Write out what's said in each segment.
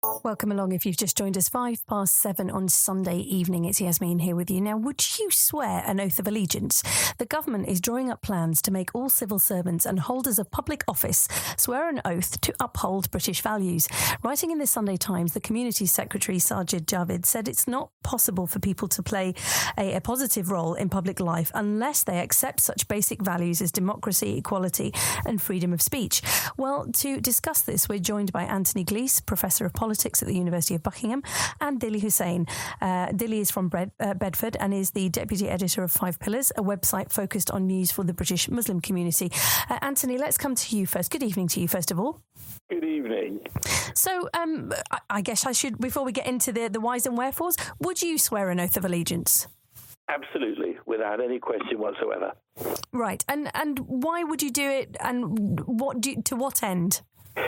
Welcome along if you've just joined us. 7:05 on Sunday evening. It's Yasmin here with you. Now, would you swear an oath of allegiance? The government is drawing up plans to make all civil servants and holders of public office swear an oath to uphold British values. Writing in the Sunday Times, the Community Secretary Sajid Javid said it's not possible for people to play a positive role in public life unless they accept such basic values as democracy, equality and freedom of speech. Well, to discuss this, we're joined by Anthony Gleeson, Professor of Politics at the University of Buckingham, and Dilly Hussain. Dilly is from Bedford and is the Deputy Editor of Five Pillars, a website focused on news for the British Muslim community. Anthony, let's come to you first. Good evening to you, first of all. Good evening. So I guess I should, before we get into the whys and wherefores, would you swear an oath of allegiance? Absolutely, without any question whatsoever. Right. And why would you do it, and to what end?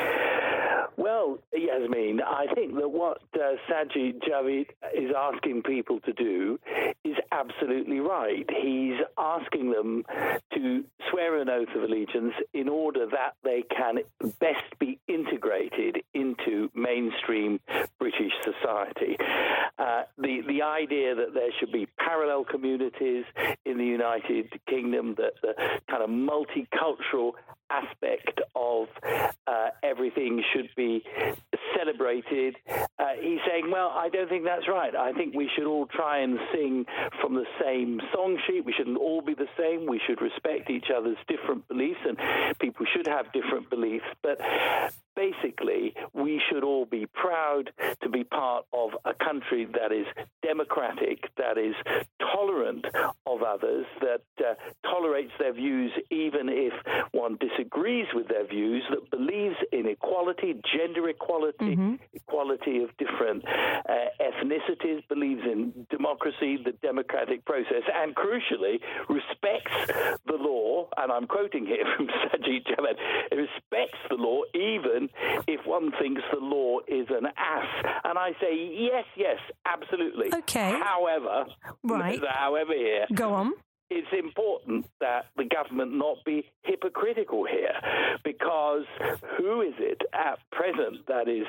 Well, Yasmin, I think that what Sajid Javid is asking people to do is absolutely right. He's asking them to swear an oath of allegiance in order that they can best be integrated into mainstream British society. The idea that there should be parallel communities in the United Kingdom, that the kind of multicultural aspect of everything should be celebrated. He's saying, well, I don't think that's right. I think we should all try and sing from the same song sheet. We shouldn't all be the same. We should respect each other's different beliefs, and people should have different beliefs. But basically, we should all be proud to be part of a country that is democratic, that is tolerant of others, that tolerates their views even if one disagrees with their views, that believes in equality, gender equality, equality of different ethnicities, believes in democracy, the democratic process, and crucially respects the law, and I'm quoting here from Sajid Javid, respects the law even if one thinks the law is an ass. And I say, yes, absolutely. Okay. However, right. There's a however here. Go on. It's important that the government not be hypocritical here, because who is it at present that is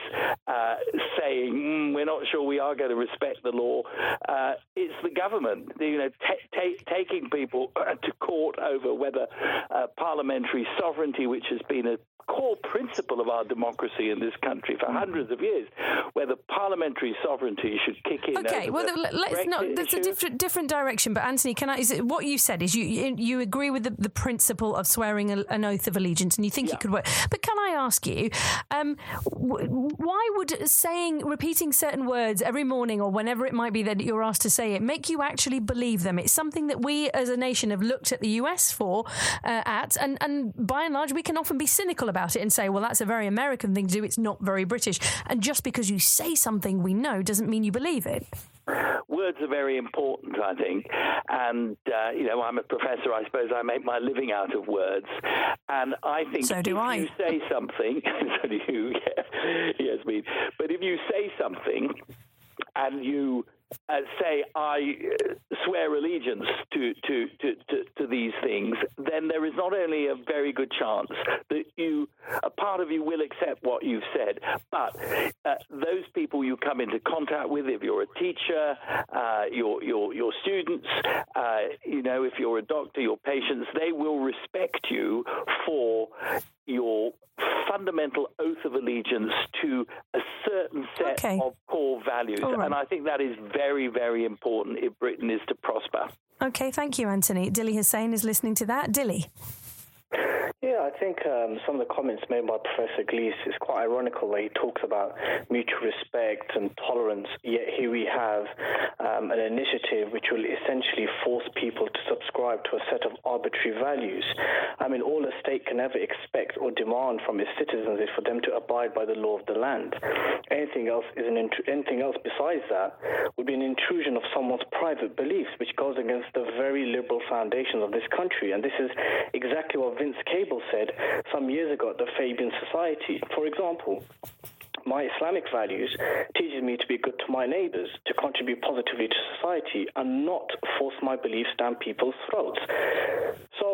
saying we're not sure we are going to respect the law? It's the government, taking people to court over whether parliamentary sovereignty, which has been a core principle of our democracy in this country for hundreds of years, whether parliamentary sovereignty should kick in. Okay, well, let's not. That's a different direction. But Anthony, what you said is you agree with the principle of swearing an oath of allegiance, and you think it could work. But can I ask you, why would repeating certain words every morning or whenever it might be that you're asked to say it make you actually believe them? It's something that we as a nation have looked at the US for, and by and large we can often be cynical about it and say, well, that's a very American thing to do. It's not very British. And just because you say something we know doesn't mean you believe it. Words are very important, I think. And, I'm a professor. I suppose I make my living out of words. And I think you say something, so do you, Yasmin. But if you say something and you say, I swear allegiance to these things, then there is not only a very good chance that a part of you will accept what you've said, but those people you come into contact with, if you're a teacher, your students, if you're a doctor, your patients, they will respect you for your fundamental oath of allegiance to a certain set of core values. Right. And I think that is very, very important if Britain is to prosper. Okay, thank you, Anthony. Dilly Hussain is listening to that. Dilly. Yeah, I think some of the comments made by Professor Gleeson is quite ironical, where he talks about mutual respect and tolerance, yet here we have an initiative which will essentially force people to subscribe to a set of arbitrary values. I mean, all a state can ever expect or demand from its citizens is for them to abide by the law of the land. Anything else besides that would be an intrusion of someone's private beliefs, which goes against the very liberal foundations of this country. And this is exactly what Vince Cable said some years ago at the Fabian Society. For example, my Islamic values teaches me to be good to my neighbors, to contribute positively to society, and not force my beliefs down people's throats. So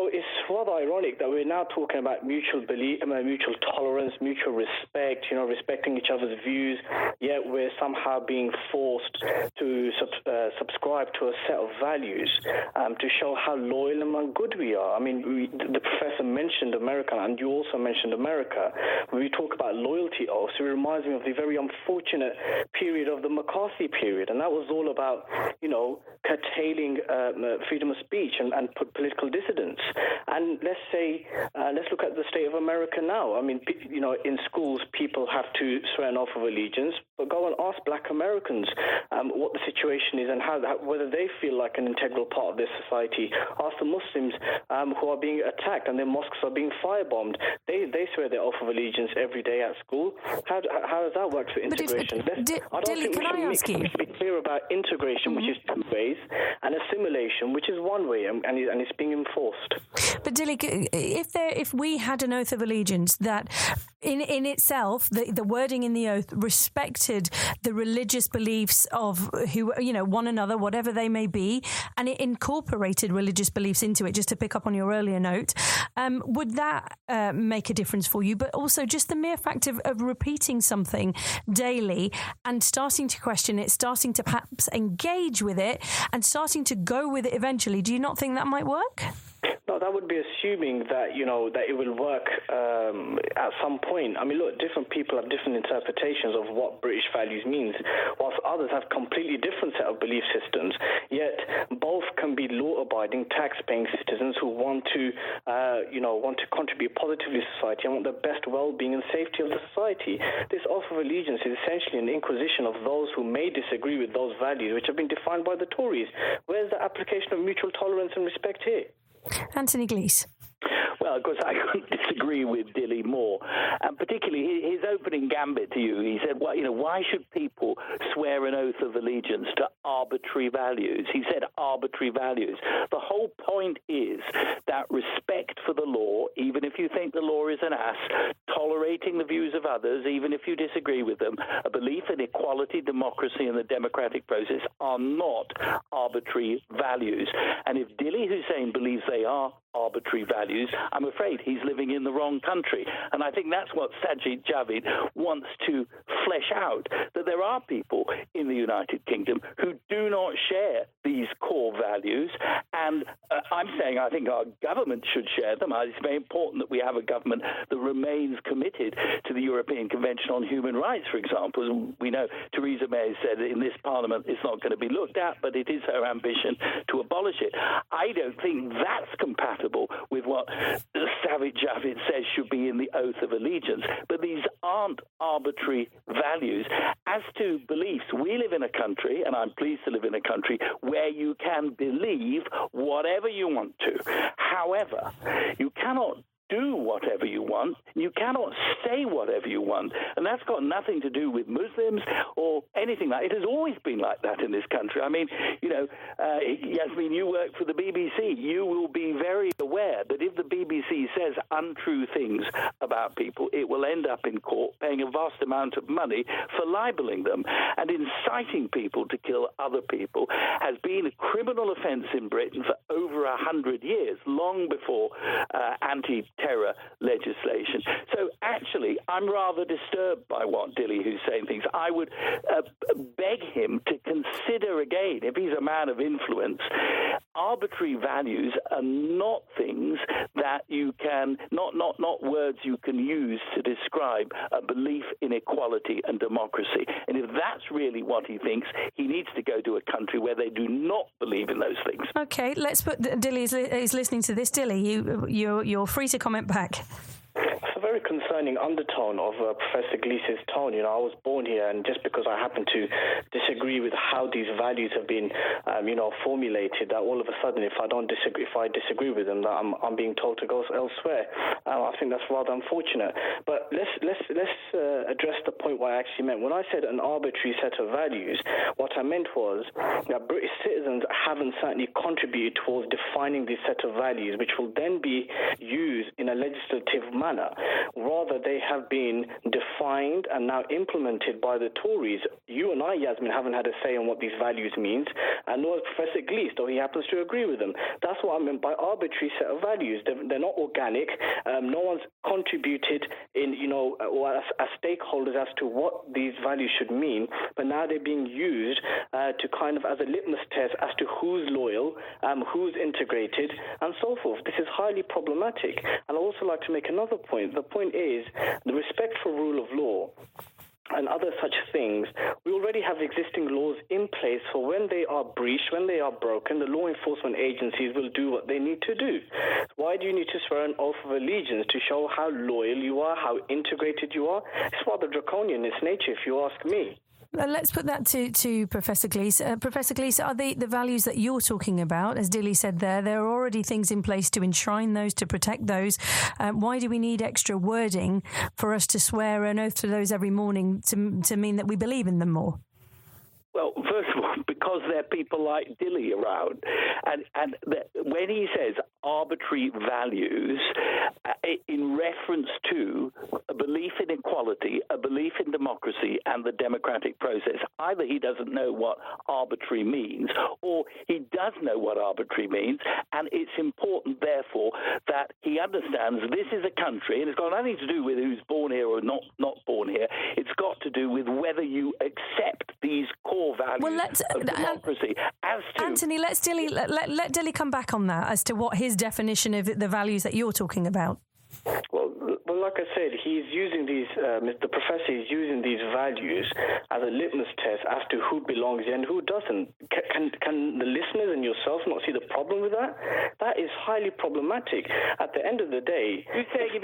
it's rather ironic that we're now talking about mutual tolerance, mutual respect, respecting each other's views, yet we're somehow being forced to subscribe to a set of values to show how loyal and good we are. I mean, the professor mentioned America, and you also mentioned America. When we talk about loyalty oaths, it reminds me of the very unfortunate period of the McCarthy period, and that was all about, curtailing freedom of speech and political dissidents. And let's look at the state of America now. I mean, in schools, people have to swear an oath of allegiance, but go and ask Black Americans what the situation is and whether they feel like an integral part of their society. Ask the Muslims who are being attacked and their mosques are being firebombed. They swear their oath of allegiance every day at school. How does that work for integration? Dilly, can I ask you? We should be clear about integration, which is two ways, and assimilation, which is one way, and it's being enforced. But Dilly, if we had an oath of allegiance that in itself, the wording in the oath respected the religious beliefs of one another, whatever they may be, and it incorporated religious beliefs into it, just to pick up on your earlier note, would that make a difference for you? But also just the mere fact of repeating something daily and starting to question it, starting to perhaps engage with it and starting to go with it eventually, do you not think that might work? No, that would be assuming that, that it will work at some point. I mean, look, different people have different interpretations of what British values means, whilst others have completely different set of belief systems. Yet both can be law-abiding, tax-paying citizens who want to contribute positively to society and want the best well-being and safety of the society. This oath of allegiance is essentially an inquisition of those who may disagree with those values, which have been defined by the Tories. Where's the application of mutual tolerance and respect here? Anthony Gleeson. Well, of course, I couldn't disagree with Dilly more, and particularly his opening gambit to you. He said, well, why should people swear an oath of allegiance to arbitrary values? He said arbitrary values. The whole point is that respect for the law, even if you think the law is an ass, tolerating the views of others, even if you disagree with them, a belief in equality, democracy, and the democratic process are not arbitrary values. And if Dilly Hussein believes they are arbitrary values, I'm afraid he's living in the wrong country. And I think that's what Sajid Javid wants to flesh out, that there are people in the United Kingdom who do not share these core values. And I'm saying I think our government should share them. It's very important that we have a government that remains committed to the European Convention on Human Rights, for example. As we know, Theresa May said that in this Parliament it's not going to be looked at, but it is her ambition to abolish it. I don't think that's compatible with what Sajid Javid says should be in the oath of allegiance. But these aren't arbitrary values. As to beliefs, we live in a country, and I'm pleased to live in a country, where you can believe whatever you want to. However, you cannot do whatever you want. You cannot say whatever you want. And that's got nothing to do with Muslims or anything like that. It has always been like that in this country. I mean, Yasmin, you work for the BBC. You will be very aware that if the BBC says untrue things about people, it will end up in court paying a vast amount of money for libeling them. And inciting people to kill other people has been a criminal offence in Britain for over 100 years, long before anti-terror legislation. So actually, I'm rather disturbed by what Dilly Hussein thinks. I would beg him to consider again, if he's a man of influence, arbitrary values are not things that you can, not words you can use to describe a belief in equality and democracy. And if that's really what he thinks, he needs to go to a country where they do not believe in those things. Okay, let's put Dilly is listening to this. Dilly, you're free to comment back. It's a very concerning undertone of Professor Gleeson's tone. I was born here, and just because I happen to disagree with how these values have been, formulated, that all of a sudden, if I disagree with them, that I'm being told to go elsewhere. I think that's rather unfortunate. But let's address the point what I actually meant. When I said an arbitrary set of values, what I meant was that British citizens haven't certainly contributed towards defining this set of values, which will then be used in a legislative manner. Rather, they have been defined and now implemented by the Tories. You and I, Yasmin, haven't had a say on what these values means, and nor has Professor Gleeson, though he happens to agree with them. That's what I meant by arbitrary set of values. They're not organic. No one's contributed in, or as stakeholders as to what these values should mean, but now they're being used to kind of as a litmus test as to who's loyal, who's integrated, and so forth. This is highly problematic. And I'd also like to make another point. The point is the respect for rule of law and other such things. We already have existing laws in place for when they are breached, when they are broken, the law enforcement agencies will do what they need to do. Why do you need to swear an oath of allegiance? To show how loyal you are, how integrated you are? It's rather draconian in its nature, if you ask me. Let's put that to Professor Gleeson. Professor Gleeson, are the values that you're talking about, as Dilly said there are already things in place to enshrine those, to protect those. Why do we need extra wording for us to swear an oath to those every morning to mean that we believe in them more? Well, first of all, because there are people like Dilly around, and when he says arbitrary values in reference to a belief in equality, a belief in democracy and the democratic process, either he doesn't know what arbitrary means or he does know what arbitrary means, and it's important, therefore, that he understands this is a country, and it's got nothing to do with who's born here or not born here. It's got to do with whether you accept these core values of democracy. Anthony, let Dilly come back on that as to what his definition of the values that you're talking about. Well, like I said, he's using these, the professor is using these values as a litmus test as to who belongs here and who doesn't. Can the listeners and yourself not see the problem with that? That is highly problematic. At the end of the day, if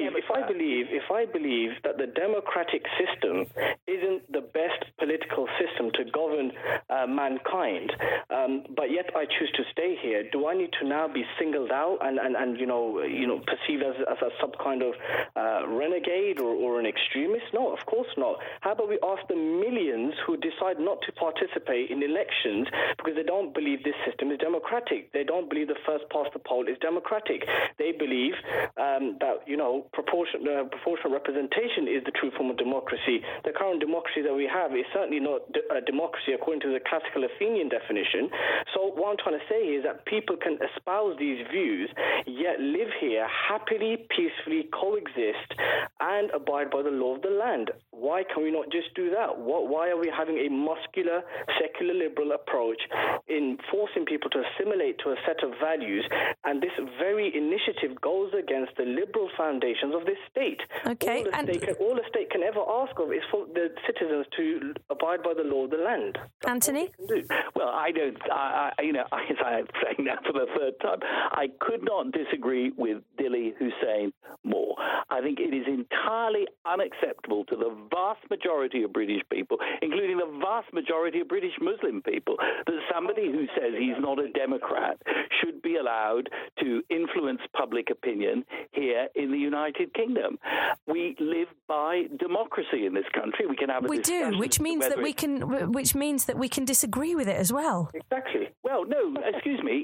I believe that the democratic system isn't the best political system to govern mankind, but yet I choose to stay here, do I need to now be singled out and perceived as a sub kind of renegade or an extremist? No, of course not. How about we ask the millions who decide not to participate in elections because they don't believe this system is democratic? They don't believe the first past the poll is democratic. They believe that proportional representation is the true form of democracy. The current democracy that we have is certainly not a democracy according to the classical Athenian definition. So what I'm trying to say is that people can espouse these views, yet live here happily, peacefully, coexist and abide by the law of the land. Why can we not just do that? Why are we having a muscular, secular liberal approach in forcing people to assimilate to a set of values? And this very initiative goes against the liberal foundations of this state. Okay. All the state can ever ask of is for the citizens to abide by the law of the land. Anthony? Well, I don't, as I'm saying that for the third time, I could not disagree with Dilly Hussein more. I think it is entirely unacceptable to the vast majority of British people, including the vast majority of British Muslim people, that somebody who says he's not a Democrat should be allowed to influence public opinion here in the United Kingdom. We live by democracy in this country. We can have a discussion. We do, which means that we can disagree with it as well. Exactly. Well, no, excuse me.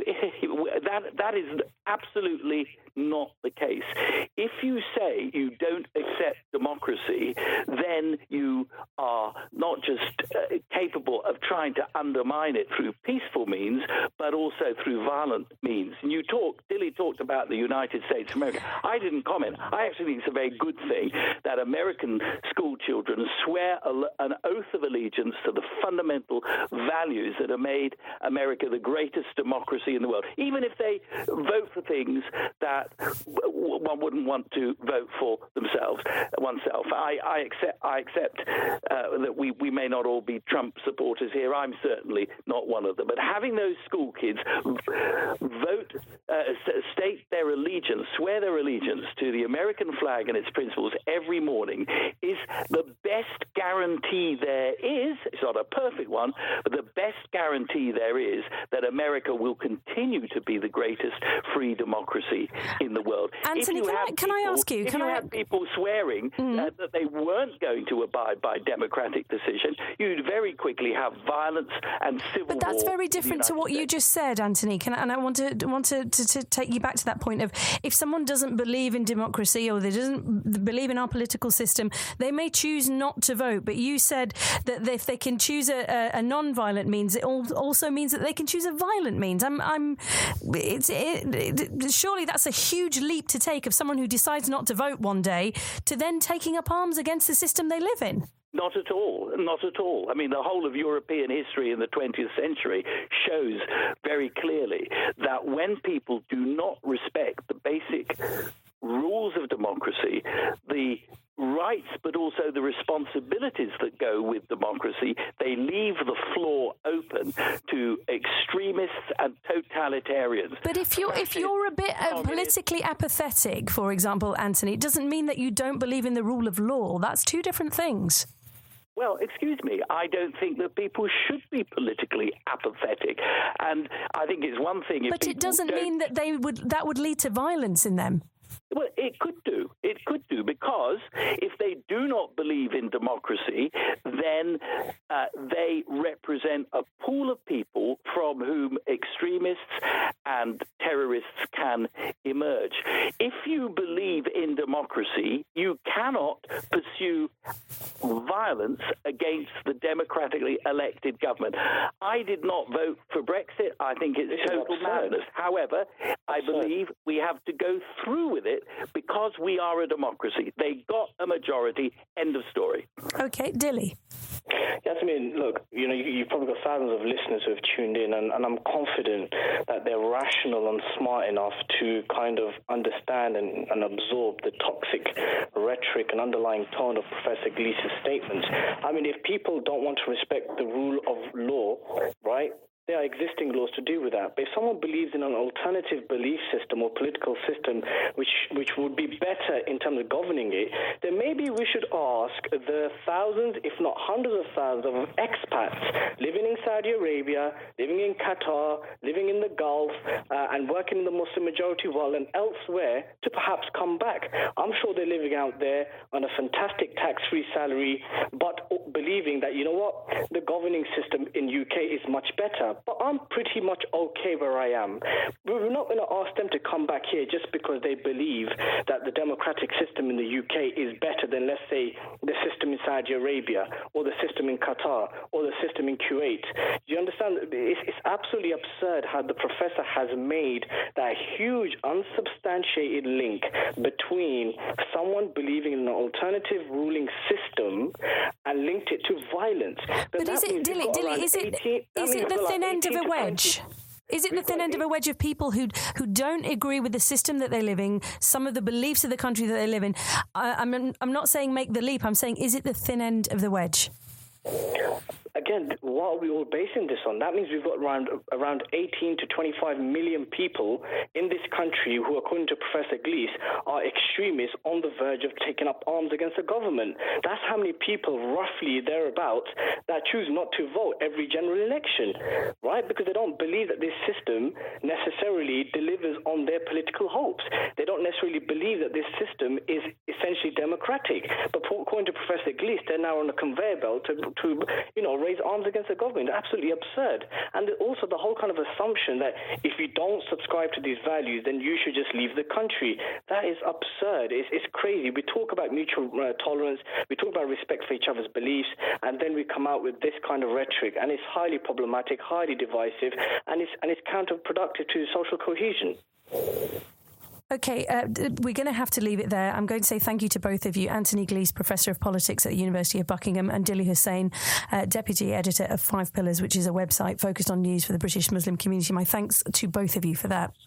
That is absolutely not the case. If you say you don't accept democracy, then you are not just capable of trying to undermine it through peaceful means, but also through violent means. And Dilly talked about the United States of America. I didn't comment. I actually think it's a very good thing that American school children swear an oath of allegiance to the fundamental values that have made America the greatest democracy in the world, even if they vote for things that one wouldn't want to vote for oneself. I accept that we may not all be Trump supporters here. I'm certainly not one of them. But having those school kids vote, state their allegiance, swear their allegiance to the American flag and its principles every morning is the best guarantee there is. It's not a perfect one, but the best guarantee there is that America will continue to be the greatest free democracy in the world. Anthony, can I ask you? If you had people swearing that they weren't going to abide by democratic decision, you'd very quickly have violence and civil war. But that's very different to what you just said, Anthony. And I want to take you back to that point of, if someone doesn't believe in democracy or they doesn't believe in our political system, they may choose not to vote. But you said that if they can choose a non-violent means, it also means that they can choose a violent means. Surely that's a huge leap to take of someone who decides not to vote one day to then taking up arms against the system they live in. Not at all. Not at all. I mean, the whole of European history in the 20th century shows very clearly that when people do not respect the basic rules of democracy, the rights but also the responsibilities that go with democracy, they leave the floor open to extremists and totalitarians. But if you're a bit politically apathetic, for example, Anthony, it doesn't mean that you don't believe in the rule of law. That's two different things. Well, excuse me, I don't think that people should be politically apathetic. And I think it's one thing if But it doesn't mean that that would lead to violence in them. Well, it could do. It could do, because if they do not believe in democracy, then they represent a pool of people from whom extremists and terrorists can emerge. If you believe in democracy, you cannot pursue violence against the democratically elected government. I did not vote for Brexit. I think it's total madness. However, I believe we have to go through with it because we are a democracy. They got a majority. End of story. Okay, Dilly. Yes, I mean, look, you've probably got thousands of listeners who have tuned in, and I'm confident that they're rational and smart enough to kind of understand and absorb the toxic rhetoric and underlying tone of Professor Glees's statements. I mean, if people don't want to respect the rule of law, right, there are existing laws to do with that. But if someone believes in an alternative belief system or political system which would be better in terms of governing it, then maybe we should ask the thousands, if not hundreds of thousands of expats living in Saudi Arabia, living in Qatar, living in the Gulf, and working in the Muslim majority world and elsewhere to perhaps come back. I'm sure they're living out there on a fantastic tax-free salary, but believing that, you know what, the governing system in UK is much better. But I'm pretty much okay where I am. We're not going to ask them to come back here just because they believe that the democratic system in the UK is better than, let's say, the system in Saudi Arabia or the system in Qatar or the system in Kuwait. Do you understand? It's absolutely absurd how the professor has made that huge unsubstantiated link between someone believing in an alternative ruling system and linked it to violence. But is it, Dilly, is it the thin end of a wedge? Is it the thin end of a wedge of people who don't agree with the system that they live in, some of the beliefs of the country that they live in? I'm not saying make the leap. I'm saying, is it the thin end of the wedge? Again, what are we all basing this on? That means we've got around 18 to 25 million people in this country who, according to Professor Glees, are extremists on the verge of taking up arms against the government. That's how many people, roughly thereabouts, that choose not to vote every general election, right? Because they don't believe that this system necessarily delivers on their political hopes. They don't necessarily believe that this system is essentially democratic. But according to Professor Glees, they're now on a conveyor belt to raise arms against the government. Absolutely absurd. And also the whole kind of assumption that if you don't subscribe to these values, then you should just leave the country. That is absurd. It's crazy. We talk about mutual tolerance, we talk about respect for each other's beliefs, and then we come out with this kind of rhetoric, and it's highly problematic, highly divisive, and it's counterproductive to social cohesion. Okay, we're going to have to leave it there. I'm going to say thank you to both of you, Anthony Glees, Professor of Politics at the University of Buckingham, and Dilly Hussain, Deputy Editor of Five Pillars, which is a website focused on news for the British Muslim community. My thanks to both of you for that.